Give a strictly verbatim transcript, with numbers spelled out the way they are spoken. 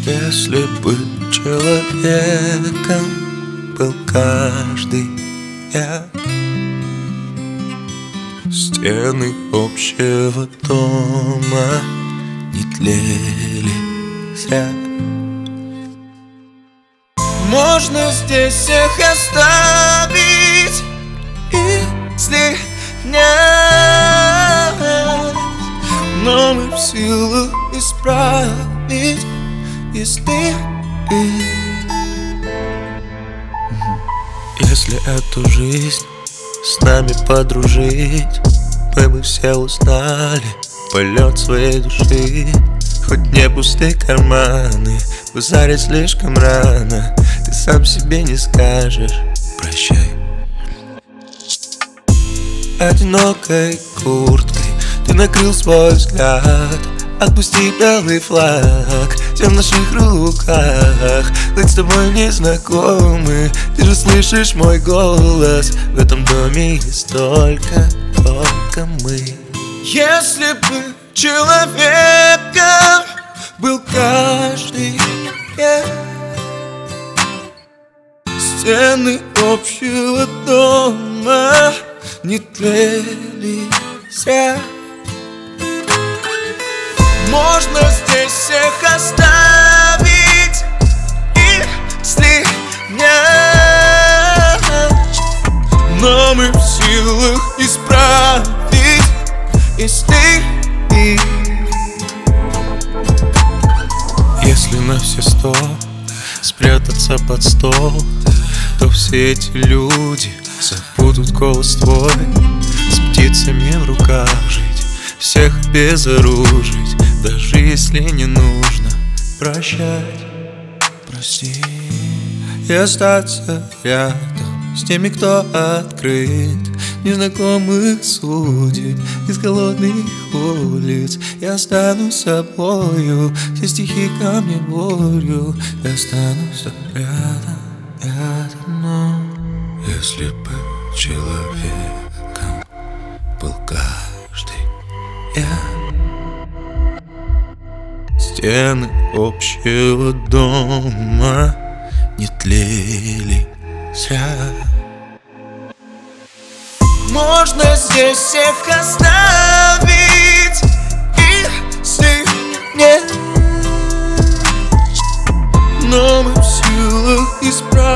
Если бы человеком был каждый я, стены общего дома не тлели зря. Можно здесь всех оставить и слинять, но мы в силах исправить, если Если эту жизнь с нами подружить, мы бы все узнали полет своей души. Хоть не пустые карманы, базарить слишком рано, ты сам себе не скажешь прощай. Одинокой курткой ты накрыл свой взгляд, отпусти белый флаг, все в наших руках. Хоть с тобой не знакомы, ты же слышишь мой голос. В этом доме есть только, только мы. Если бы человеком был каждый я, стены общего дома не тлели зря. Можно здесь всех оставить и слинять, но мы в силах исправить, если Если на все сто спрятаться под стол, то все эти люди забудут голос твой. С птицами в руках жить, всех обезоружить, даже если не нужно прощать, прости. И остаться рядом с теми, кто открыт, незнакомых судеб из голодных улиц. Я стану собою, все стихи ко мне болью. Я останусь рядом, рядом, но если бы человеком был каждый я, стены общего дома не тлели зря. Можно здесь всех оставить и слинять, но мы в силах исправить.